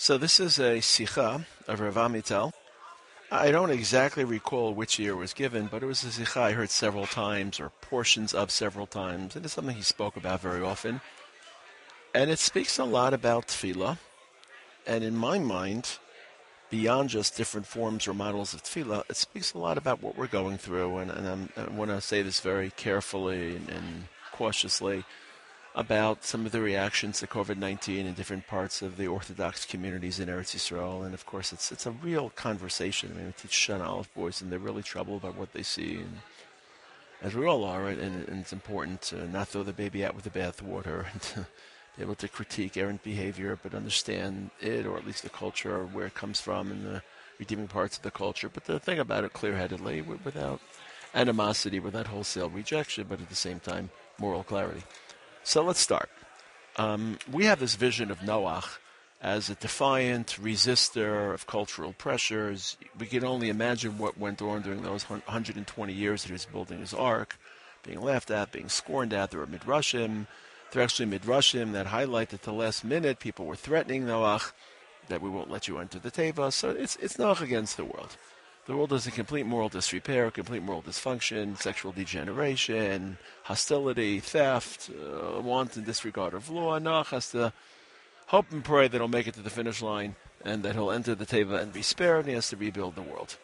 So this is a Sikha of Rav Amital. I don't exactly recall which year it was given, but it was a Sikha I heard several times, or portions of several times, and it's something he spoke about very often. And it speaks a lot about tefillah, and in my mind, beyond just different forms or models of tefillah, it speaks a lot about what we're going through, and I want to say this very carefully and cautiously about some of the reactions to COVID-19 in different parts of the Orthodox communities in Eretz Yisrael. And of course, it's a real conversation. I mean, we teach Shana Aleph boys, and they're really troubled by what they see, and as we all are, right? And it's important to not throw the baby out with the bathwater, and to be able to critique errant behavior, but understand it, or at least the culture, or where it comes from, and the redeeming parts of the culture. But to think about it clear-headedly, without animosity, without wholesale rejection, but at the same time, moral clarity. So let's start. We have this vision of Noach as a defiant resistor of cultural pressures. We can only imagine what went on during those 120 years that he was building his ark, being laughed at, being scorned at. There were midrashim. There are actually midrashim that highlight that at the last minute people were threatening Noach that we won't let you enter the teva. So it's Noach against the world. The world is in complete moral disrepair, complete moral dysfunction, sexual degeneration, hostility, theft, wanton disregard of law. Noach has to hope and pray that he'll make it to the finish line and that he'll enter the teva and be spared, and he has to rebuild the world.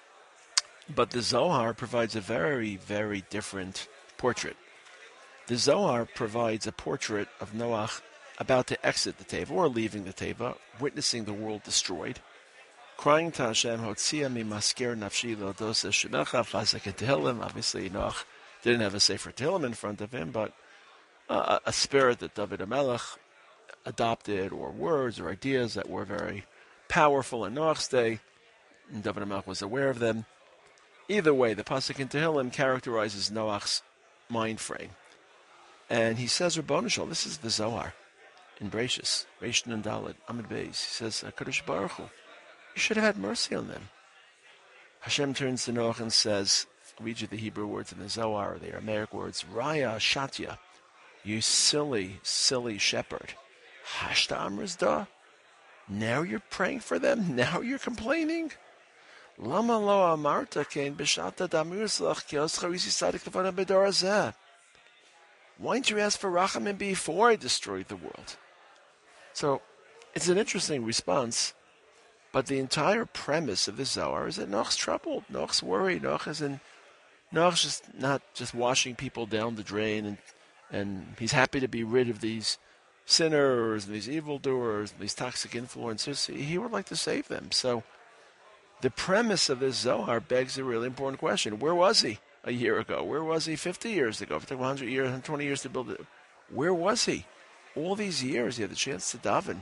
But the Zohar provides a very, very different portrait. The Zohar provides a portrait of Noach about to exit the teva or leaving the teva, witnessing the world destroyed, crying to Hashem, Hotzia mi masker nafshi lo dosa shemecha chazak Tehillim. Obviously, Noach didn't have a Sefer Tehillim in front of him, but a spirit that David HaMelech adopted, or words or ideas that were very powerful in Noach's day, and David HaMelech was aware of them. Either way, the pasuk in Tehillim characterizes Noach's mind frame. And he says, Rabbanu Shel, this is the Zohar in Bereshis, Reish Nun Daled, Amud Beis. He says, HaKadosh Baruch Hu, you should have had mercy on them. Hashem turns to Noach and says, I'll read you the Hebrew words in the Zohar, the Aramaic words, Raya Shatya, you silly, silly shepherd. Hashta Amrizda, now you're praying for them? Now you're complaining? Lama lo amarta kein b'shata damuzlach ki oscha risi sadik levanim b'dor hazeh. Why didn't you ask for rachamim before I destroyed the world? So, it's an interesting response. But the entire premise of the Zohar is that Noach's troubled, Noach's worried, Noach's just not just washing people down the drain, and he's happy to be rid of these sinners, and these evildoers, and these toxic influencers. He would like to save them. So the premise of this Zohar begs a really important question. Where was he a year ago? Where was he 50 years ago? If it took 100 years, 120 years to build it, where was he? All these years he had the chance to daven.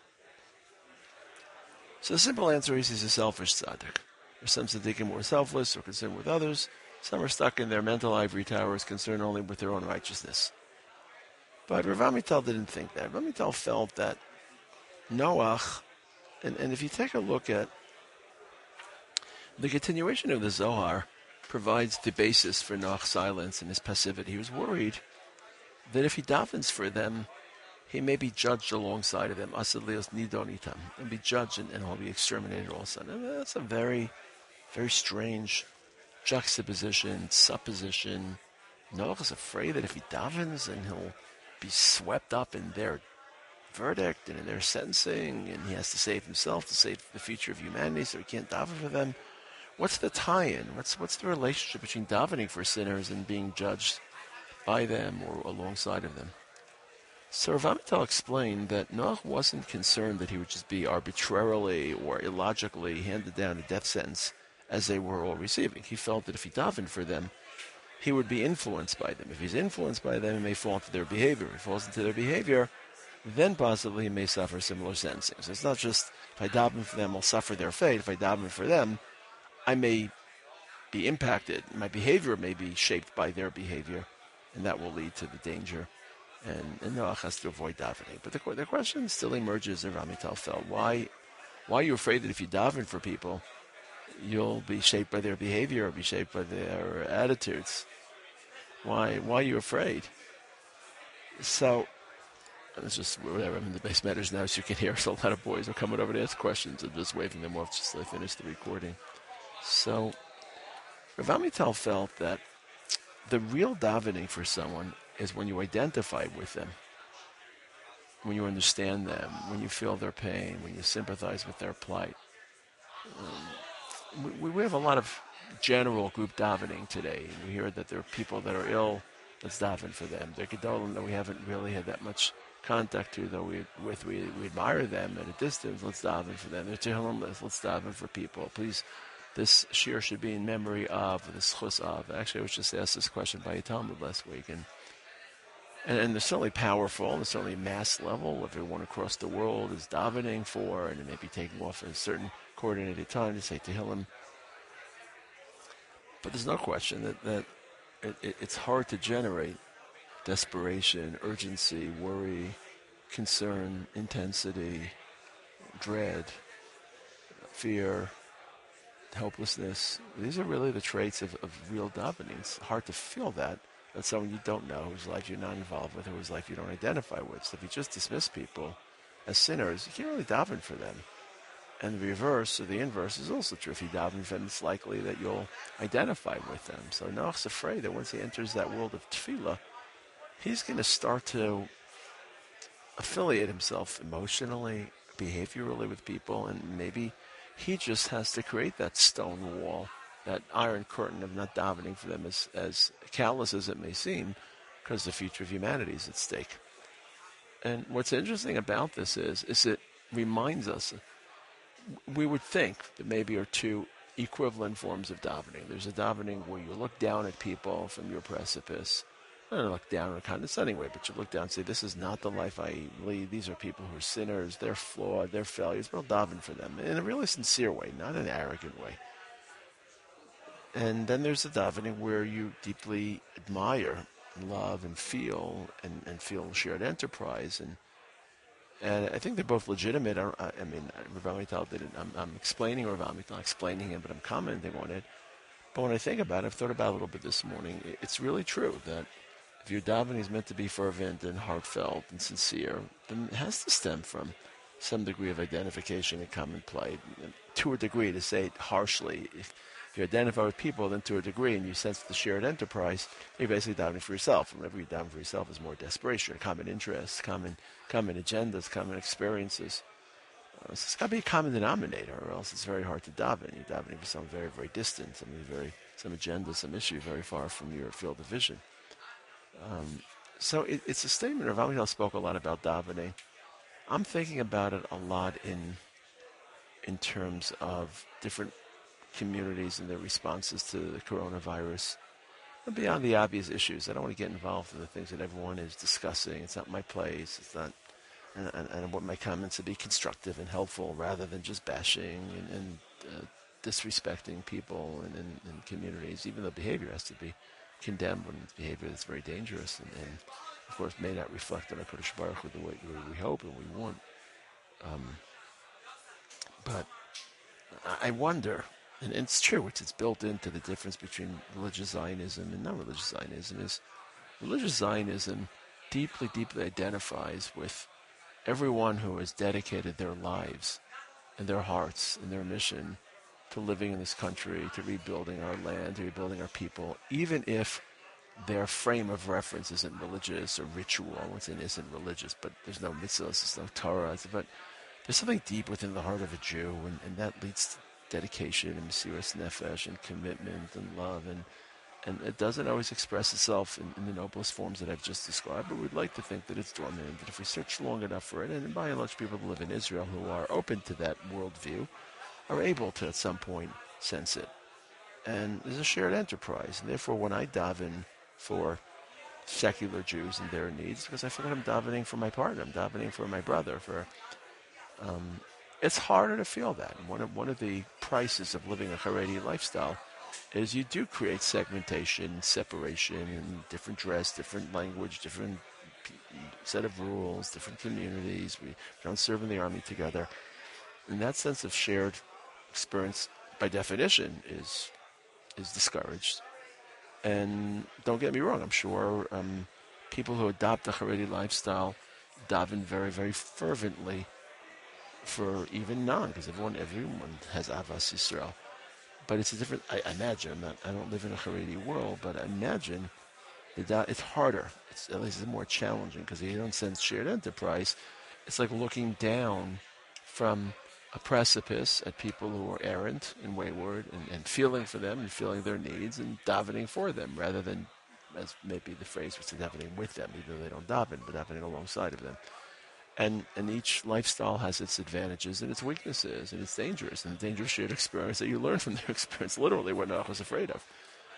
So the simple answer is he's a selfish tzaddik. There's some tzaddikim more selfless or concerned with others. Some are stuck in their mental ivory towers, concerned only with their own righteousness. But Rav Amital didn't think that. Rav Amital felt that Noach, and if you take a look at the continuation of the Zohar, provides the basis for Noach's silence and his passivity. He was worried that if he davens for them, he may be judged alongside of them, asad nidon itam, and be judged and he'll be exterminated also. And that's a very, very strange juxtaposition, supposition. Noach is afraid that if he davens, and he'll be swept up in their verdict and in their sentencing, and he has to save himself to save the future of humanity, so he can't daven for them. What's the tie-in? What's the relationship between davening for sinners and being judged by them or alongside of them? So Rav Amital explained that Noach wasn't concerned that he would just be arbitrarily or illogically handed down a death sentence as they were all receiving. He felt that if he davened for them, he would be influenced by them. If he's influenced by them, he may fall into their behavior. If he falls into their behavior, then possibly he may suffer similar sentencing. So it's not just, if I daven for them, I'll suffer their fate. If I daven for them, I may be impacted. My behavior may be shaped by their behavior, and that will lead to the danger. And Noach has to avoid davening. But the question still emerges in Rav Amital felt. Why are you afraid that if you daven for people, you'll be shaped by their behavior or be shaped by their attitudes? Why are you afraid? So it's just whatever. I'm in the base matters now, so you can hear. So a lot of boys are coming over to ask questions and just waving them off just so they finish the recording. So Rav Amital felt that the real davening for someone is when you identify with them, when you understand them, when you feel their pain, when you sympathize with their plight. We have a lot of general group davening today. We hear that there are people that are ill. Let's daven for them. They're gedolim that we haven't really had that much contact to, though we admire them at a distance. Let's daven for them. They're tehillim list. Let's daven for people. Please, this shir should be in memory of this chus of. Actually, I was just asked this question by a Talmud last week, and they're certainly powerful. They're certainly mass level. Everyone across the world is davening for, and it may be taking off at a certain coordinated time to say tehillim. But there's no question that it's hard to generate desperation, urgency, worry, concern, intensity, dread, fear, helplessness. These are really the traits of real davening. It's hard to feel that. That's someone you don't know, whose life you're not involved with, or whose life you don't identify with. So if you just dismiss people as sinners, you can't really daven for them. And the reverse, or the inverse, is also true. If you daven for them, it's likely that you'll identify with them. So Noach's afraid that once he enters that world of tefillah, he's going to start to affiliate himself emotionally, behaviorally with people, and maybe he just has to create that stone wall, that iron curtain of not davening for them, as callous as it may seem, because the future of humanity is at stake. And what's interesting about this is it reminds us, we would think that maybe are two equivalent forms of davening. There's a davening where you look down at people from your precipice. I don't look down in a condescending way, but you look down and say, this is not the life I lead. These are people who are sinners. They're flawed. They're failures. But I'll daven for them in a really sincere way, not an arrogant way. And then there's the davening where you deeply admire, love, and feel, and feel shared enterprise. And I think they're both legitimate. I mean, Rav Amital didn't. I'm explaining Rav Amital, explaining him, but I'm commenting on it. But when I think about it, I've thought about it a little bit this morning. It's really true that if your davening is meant to be fervent and heartfelt and sincere, then it has to stem from some degree of identification and common plight. To a degree, to say it harshly, if you identify with people, then to a degree, and you sense the shared enterprise, you're basically davening for yourself. Whenever you daven for yourself, is more desperation, common interests, common agendas, common experiences. So it's got to be a common denominator, or else it's very hard to daven. You're davening for something very, very distant, some agenda, some issue very far from your field of vision. So it's a statement. Rav Amital spoke a lot about davening. I'm thinking about it a lot in terms of different communities and their responses to the coronavirus. And beyond the obvious issues, I don't want to get involved in the things that everyone is discussing. It's not my place. It's not, and I want my comments to be constructive and helpful rather than just bashing and disrespecting people and communities, even though behavior has to be condemned when it's behavior that's very dangerous and of course may not reflect on HaKadosh Baruch Hu the way we hope and we want. But I wonder, and it's true, it's built into the difference between religious Zionism and non-religious Zionism, is religious Zionism deeply, deeply identifies with everyone who has dedicated their lives and their hearts and their mission to living in this country, to rebuilding our land, to rebuilding our people, even if their frame of reference isn't religious or ritual. I won't say it isn't religious, but there's no mitzvahs, there's no Torah. But there's something deep within the heart of a Jew, and that leads to dedication and mesiras nefesh and commitment and love. And it doesn't always express itself in the noblest forms that I've just described, but we'd like to think that it's dormant, that if we search long enough for it, and by and large people who live in Israel who are open to that worldview, are able to at some point sense it. And there's a shared enterprise. And therefore, when I daven for secular Jews and their needs, because I feel like I'm davening for my partner, I'm davening for my brother. It's harder to feel that. One of the prices of living a Haredi lifestyle is you do create segmentation, separation, and different dress, different language, different set of rules, different communities. We don't serve in the army together. And that sense of shared experience, by definition, is discouraged. And don't get me wrong, I'm sure people who adopt the Haredi lifestyle daven very, very fervently for even non, because everyone has Avas Yisrael. But it's a different. I imagine. I don't live in a Haredi world, but I imagine it's harder. It's at least it's more challenging because you don't sense shared enterprise. It's like looking down from a precipice at people who are errant and wayward, and feeling for them and feeling their needs and davening for them, rather than, as maybe the phrase was, davening with them, even though they don't daven, but davening alongside of them. And each lifestyle has its advantages and its weaknesses and its dangers, and the dangerous shared experience that you learn from their experience, literally what Noach was afraid of.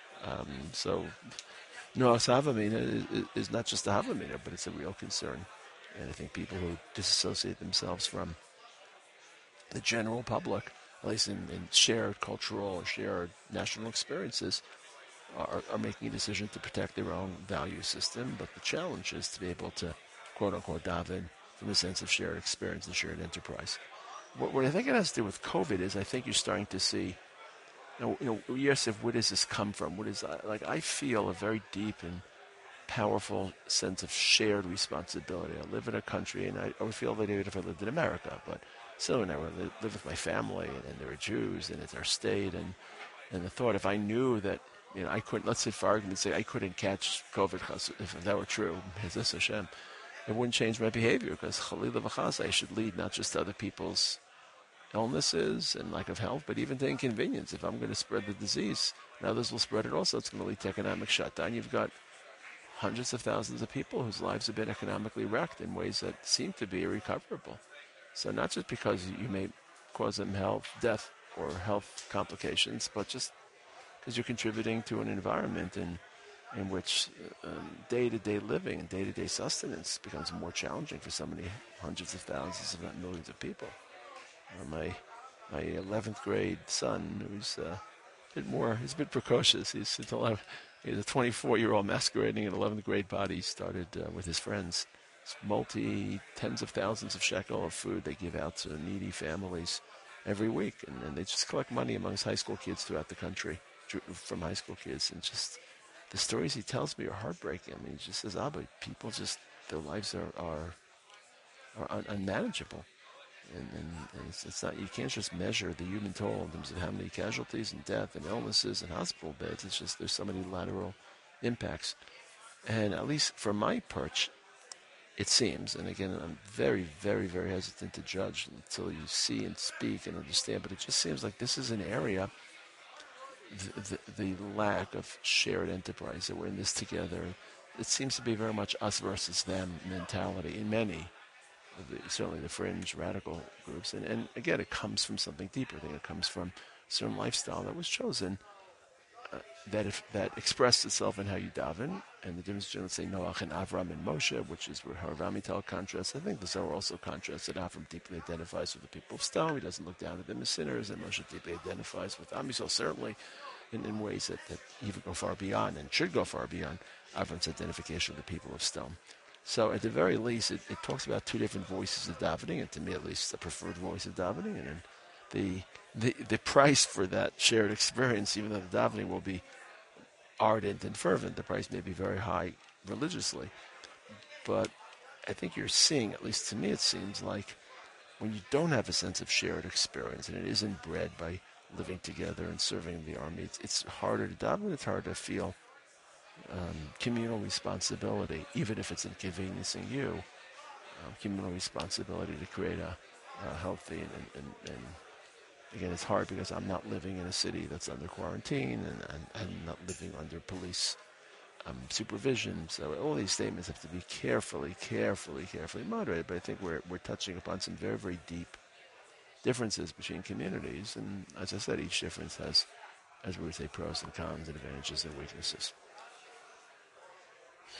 So Noach's Havamina is not just a Havamina, but it's a real concern. And I think people who disassociate themselves from the general public, at least in shared cultural or shared national experiences, are making a decision to protect their own value system. But the challenge is to be able to, quote unquote, daven from a sense of shared experience and shared enterprise. What I think it has to do with COVID is I think you're starting to see, Yosef, where does this come from? I feel a very deep and powerful sense of shared responsibility. I live in a country, and I would feel that if I lived in America, but still, when I live with my family, and there are Jews, and it's our state, and the thought, if I knew that, I couldn't, let's say for argument's sake, I couldn't catch COVID, if that were true, Bezos Hashem, it wouldn't change my behavior, because Chalila v'chas, I should lead not just to other people's illnesses and lack of health, but even to inconvenience. If I'm going to spread the disease, and others will spread it also, it's going to lead to economic shutdown. You've got hundreds of thousands of people whose lives have been economically wrecked in ways that seem to be irrecoverable. So not just because you may cause them death or health complications, but just because you're contributing to an environment in which day-to-day living and day-to-day sustenance becomes more challenging for so many hundreds of thousands, if not millions of people. My 11th grade son, who's he's a bit precocious. He's a 24-year-old masquerading in 11th grade body. He started with his friends. It's tens of thousands of shekel of food they give out to needy families every week, and they just collect money amongst high school kids throughout the country, from high school kids, and just the stories he tells me are heartbreaking. I mean, he just says, but people just, their lives are unmanageable. And it's not, you can't just measure the human toll in terms of how many casualties and death and illnesses and hospital beds. It's just there's so many lateral impacts. And at least for my perch, it seems, and again, I'm very, very, very hesitant to judge until you see and speak and understand, but it just seems like this is an area, the lack of shared enterprise, that we're in this together. It seems to be very much us versus them mentality in many, certainly the fringe radical groups. And again, it comes from something deeper. I think it comes from a certain lifestyle that was chosen, that expressed itself in how you daven, and the difference between, let's say, Noach and Avram and Moshe, which is where Harvamitel contrasts. I think the Zohar also contrasts that Avram deeply identifies with the people of stone. He doesn't look down at them as sinners, and Moshe deeply identifies with Am Yisrael, certainly in ways that even go far beyond, and should go far beyond, Avram's identification with the people of stone. So at the very least, it talks about two different voices of davening, and to me at least, the preferred voice of davening, and then the price for that shared experience, even though the davening will be ardent and fervent, the price may be very high religiously. But I think you're seeing, at least to me it seems like, when you don't have a sense of shared experience, and it isn't bred by living together and serving the army, it's harder to daven, it's harder to feel communal responsibility, even if it's inconveniencing you, communal responsibility to create a healthy and again, it's hard because I'm not living in a city that's under quarantine, and I'm not living under police supervision. So all these statements have to be carefully moderated. But I think we're touching upon some very, very deep differences between communities. And as I said, each difference has, as we would say, pros and cons and advantages and weaknesses.